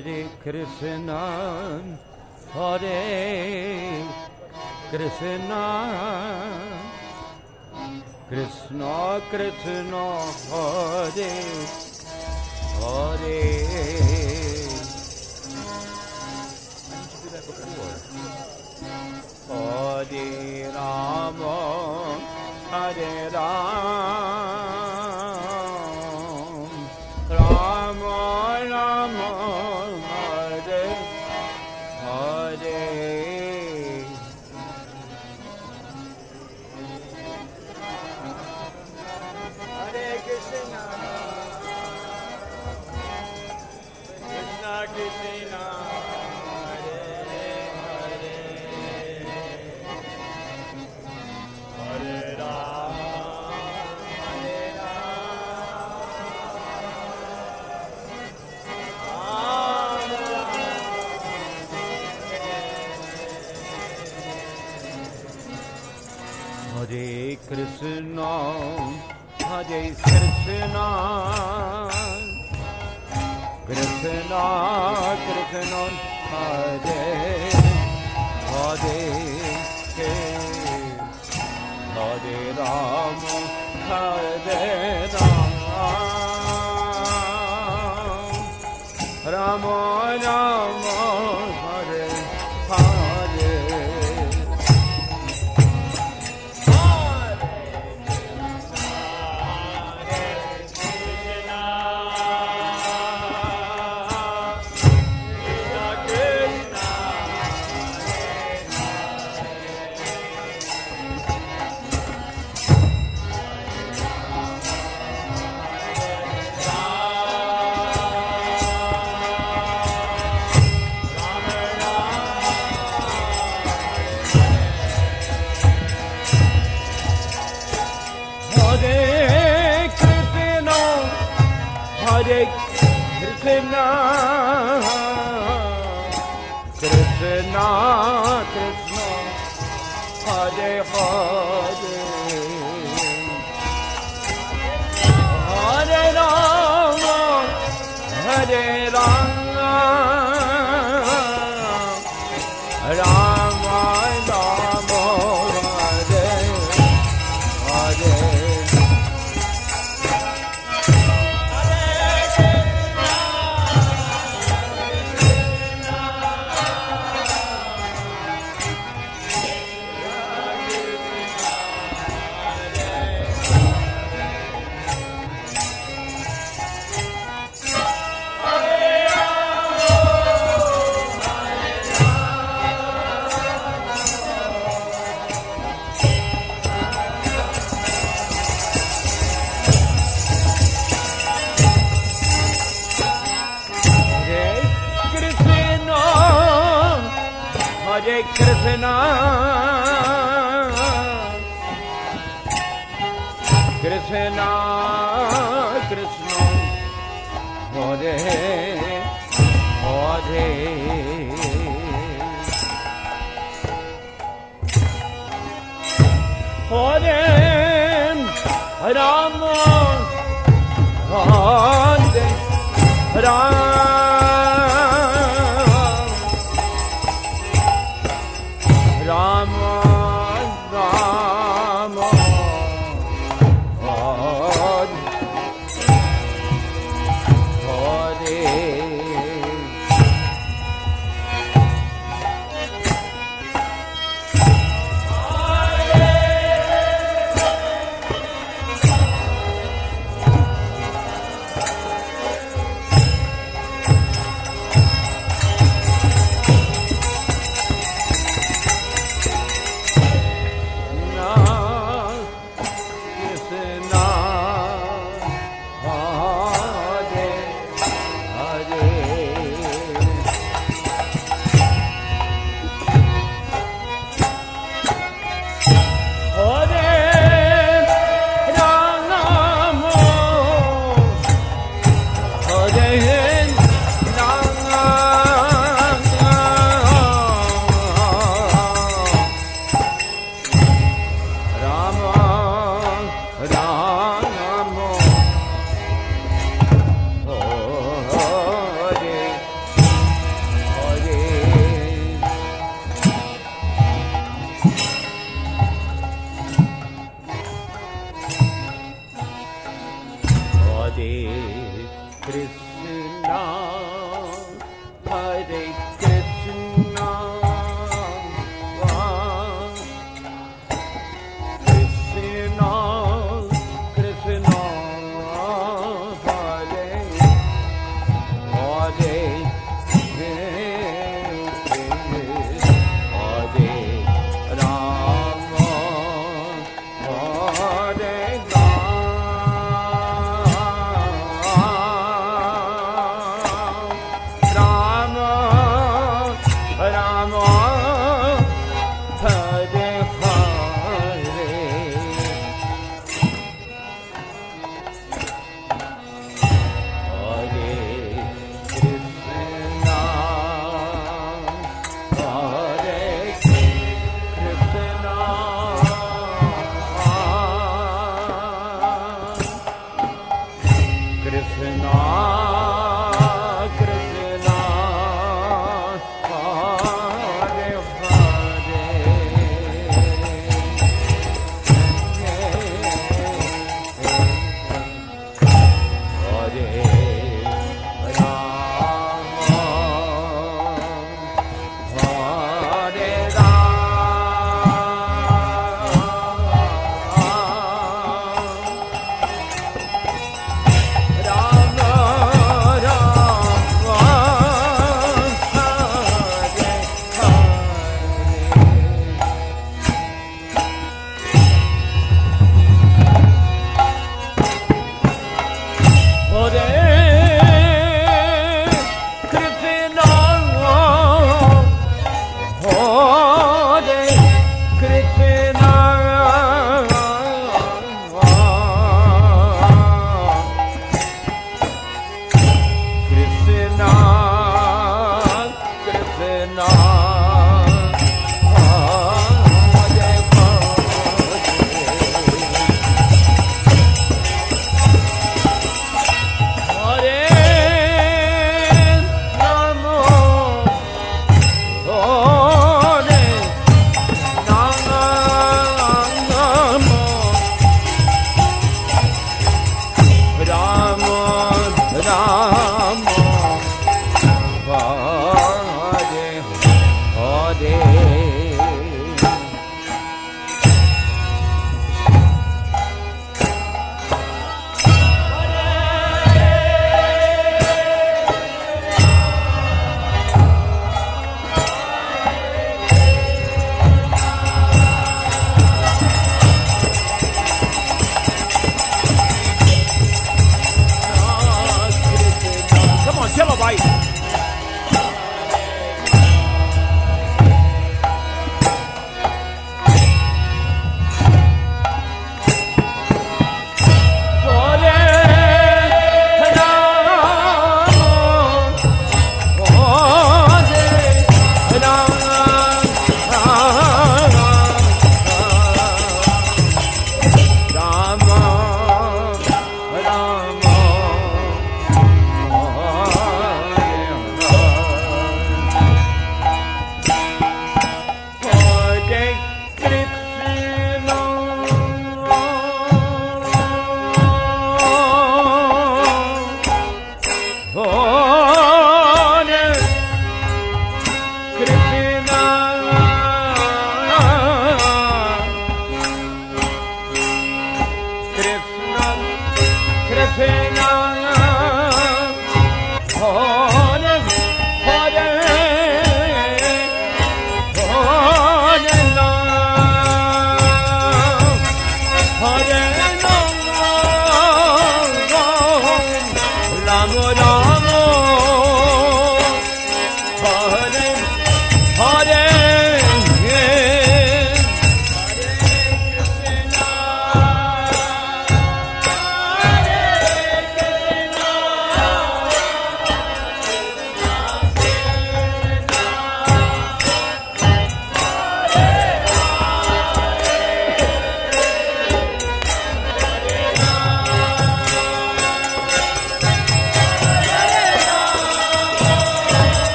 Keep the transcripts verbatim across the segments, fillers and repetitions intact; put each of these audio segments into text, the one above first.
Hare Krishna, Hare Krishna, Krishna Krishna, Hare Hare. Hare Rama, Hare Ram, Rama Rama, Hare Hare. Hare Krishna, Krishna Krishna, Hare Hare, Hare Rama, Hare Hare Krishna, Hare Krishna, Krishna Krishna, Hare Hare, Hare Rama, Hare Rama, Rama Rama, Hare Hare. Hare Krishna, Krishna Krishna, Hare Hare, Hare Rama, Hare Rama, Rama Rama, Hare Hare. Hare Krishna, Krishna Krishna, Hare Hare, Hare Rama, Hare Rama, Rama Rama, Hare Hare. Hare Krishna, Hare Krishna, Krishna Krishna, Hare Hare, Hare Rama, Hare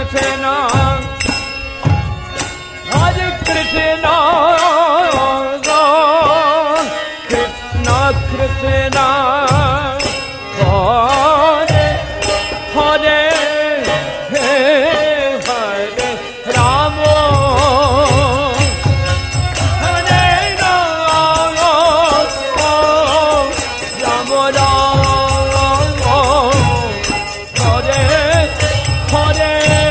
Krishna, Hare Krishna, Krishna Krishna, Hare Hare, Hare Rama, Hare Rama, Rama Rama, Hare Hare.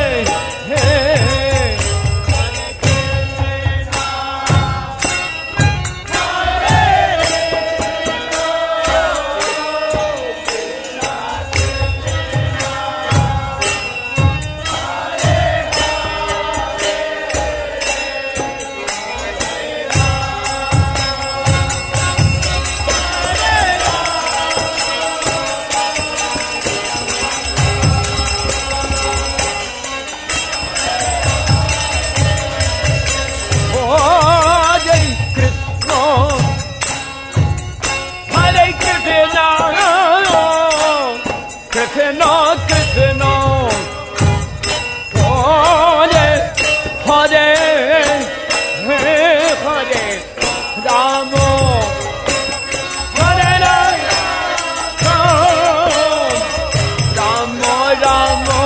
Krishna, Krishna, Hare Hare, Hare Rama, Hare Rama, Rama Rama,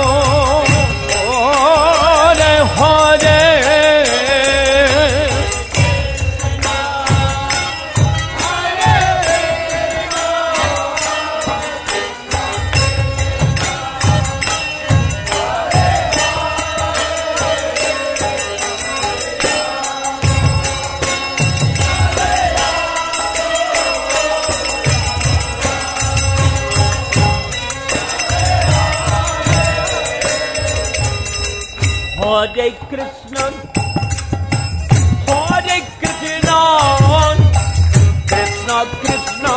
Hare Hare. Hare Krishna, Hare Krishna, Krishna Krishna,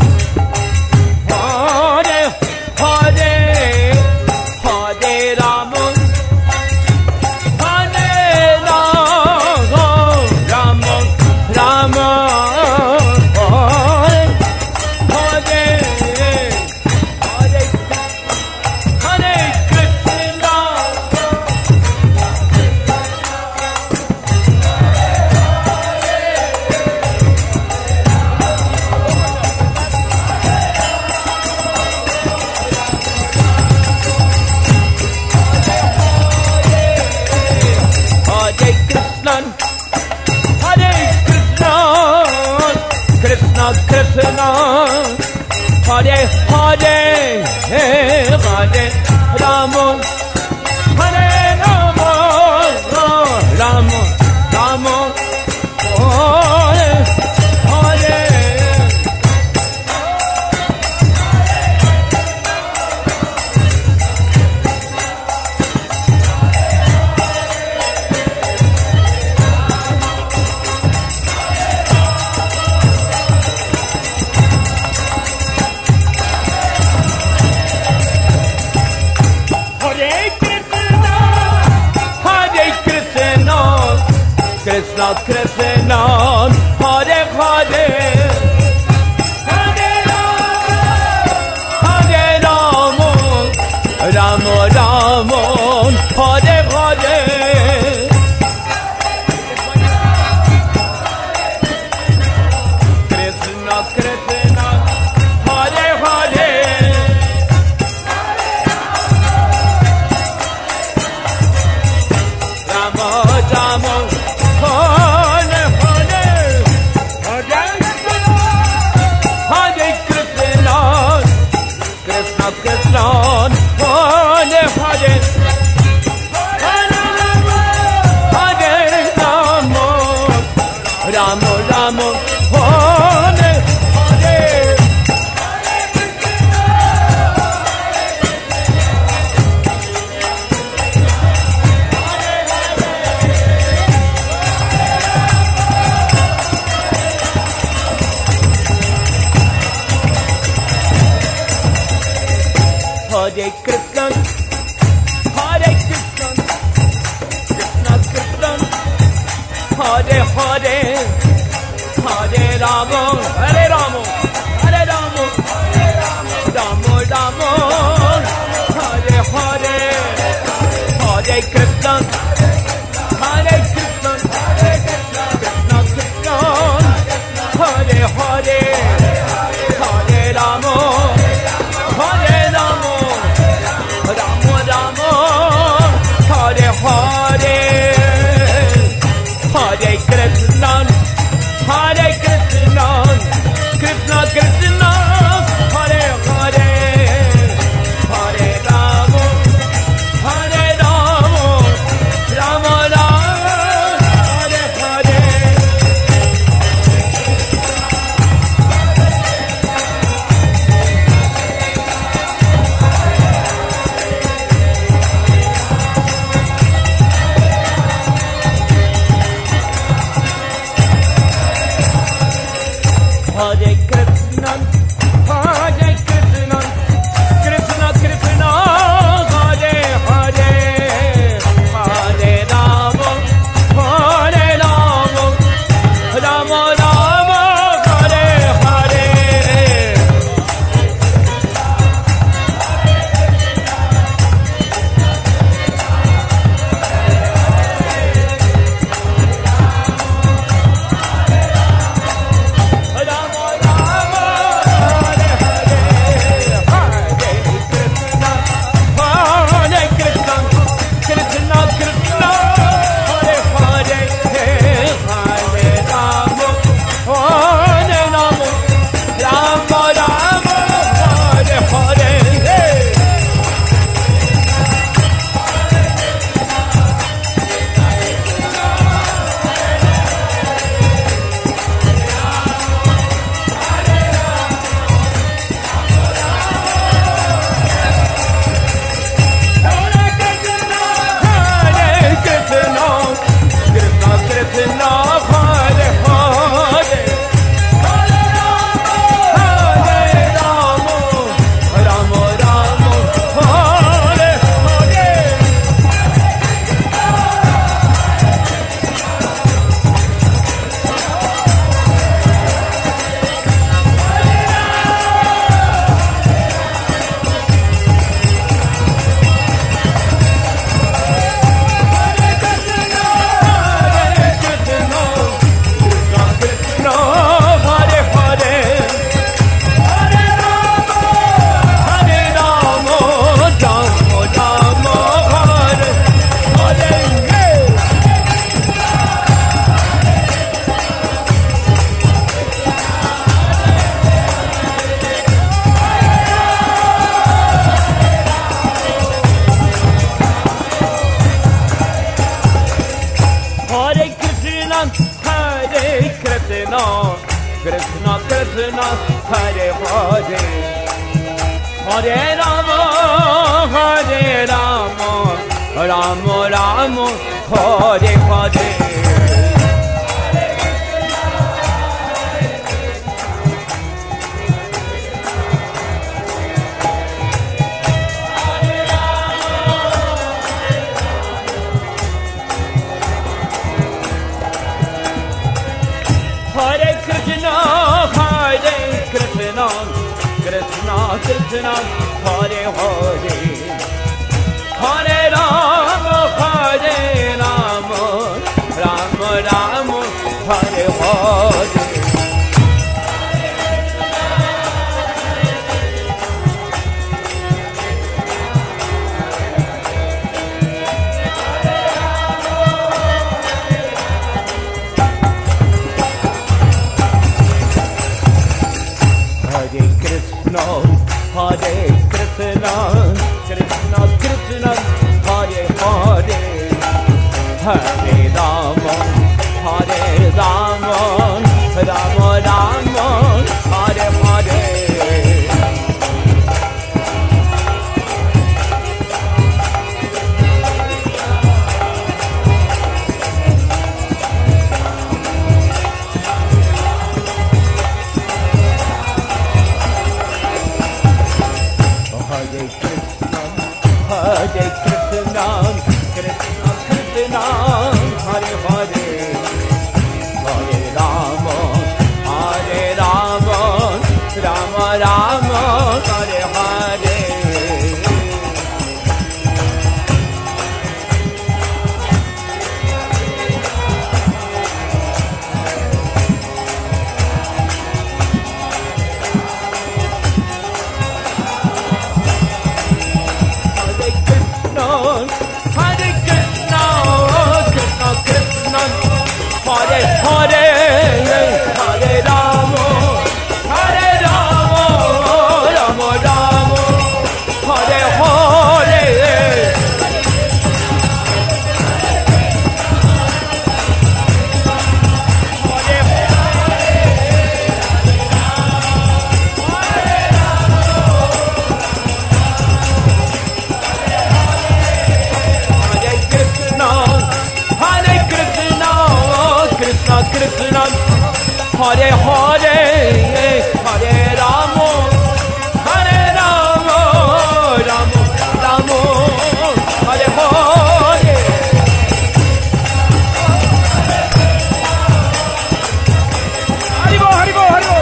Hare Hare, Hare Rama, Hare Rama, Rama Rama, Hare Hare, Hare Hare Krishna. Krishna, Krishna, Hare Hare, Hare Rama, Hare Rama, Rama Rama, Hare Hare. Krishna, Krishna, Hare Hare, Hare Rama, Hare Rama, Rama Rama, Hare Hare. Krishna, Krishna, Hare Hare, Rama Rama. Hare Hare, Hare Hare Krishna, Krishna Krishna, Hare Hare, Hare Rama, Rama Rama, Hare Hare. Hare Krishna, Hare Krishna, Krishna Krishna, Hare Hare, Hare Rama, Hare Rama, Hare Rama, Rama Rama, Hare Hare, Hare Hare Krishna, Hare Krishna, Krishna Krishna, Hare Hare, Hare Rama, Hare Rama, Rama Rama, Hare Hare, Hare Krishna, Hare Krishna, Krishna Krishna, Hare Hare, Hare Rama, Hare Rama, Rama Rama, Hare Hare. Hare Krishna, Hare Krishna, Krishna Krishna, Hare Hare, Hare Rama, Hare Rama, Rama Rama, Hare Hare. Krishna Krishna, Hare Hare, Hare Rama, Hare Rama, Rama Rama, Hare Hare. Hare Krishna, Hare Krishna, Krishna Krishna, Hare Hare, Hare Rama, Hare Rama, Rama Rama, Hare Hare. Hare Krishna, Hare Krishna, Krishna Krishna, Hare Hare, Hare Rama, Hare Rama, Rama Rama, Hare Hare. Hare Krishna, Hare Krishna, Krishna Krishna, Hare Hare, Hare Rama, Hare Rama, Rama Rama, Hare Hare. Krishna, Hare Hare, Hare Rama, Hare Rama, Rama Rama, Hare Hare. Haribo, Haribo, Haribo.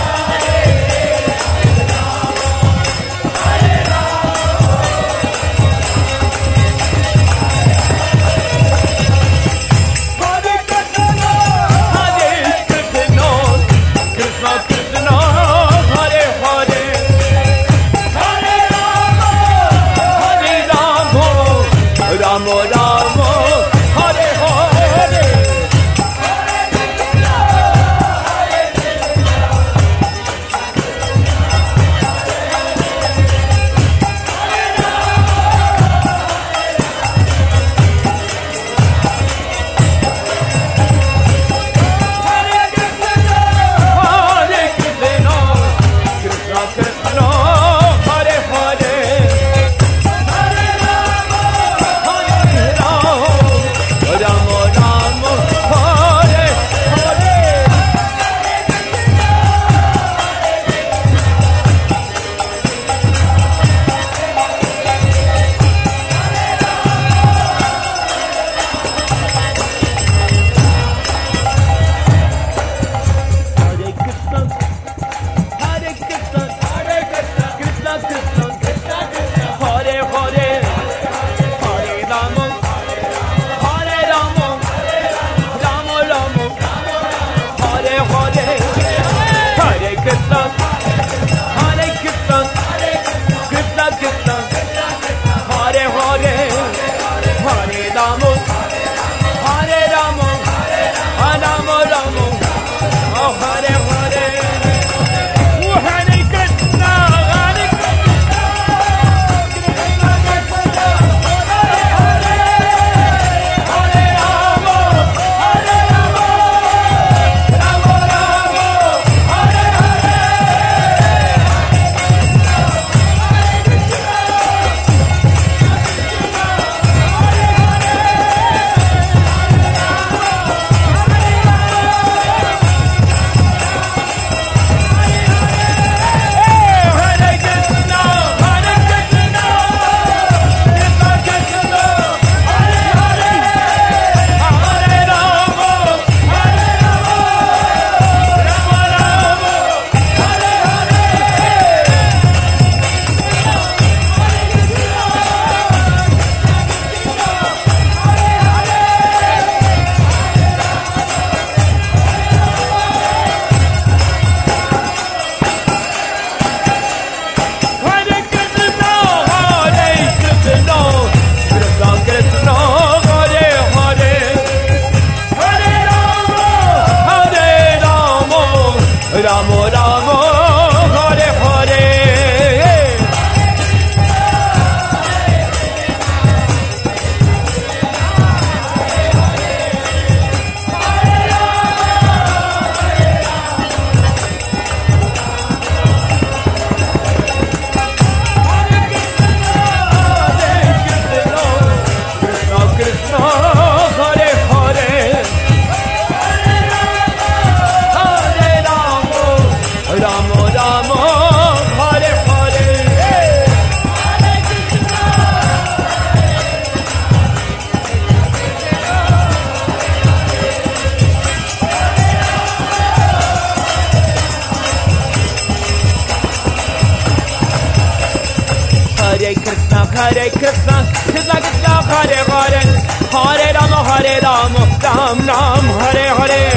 Rama Rama, Hare Hare. Rama Rama, Hare Hare. Hare Krishna, Hare Krishna, Krishna Krishna, Hare Hare, Hare Rama, Hare Rama, Ram Ram, Hare Hare.